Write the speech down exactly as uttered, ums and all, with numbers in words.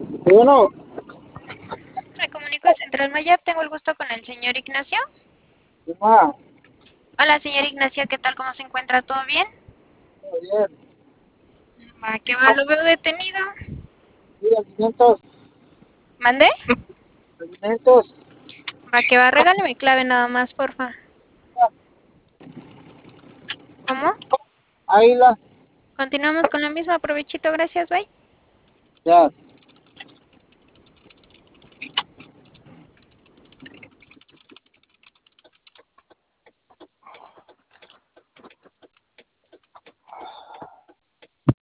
Bueno, Me comunico a Central Mayab, tengo el gusto con el señor Ignacio. ah, Hola, señor Ignacio, ¿qué tal? ¿Cómo se encuentra? ¿Todo bien? todo bien. Va, que va, lo veo detenido. Sí, alimentos, ¿Mande? alimentos. Va, que va, regáleme clave nada más, porfa. ¿Cómo? Águila, Continuamos con lo mismo, aprovechito, gracias, bye. ya.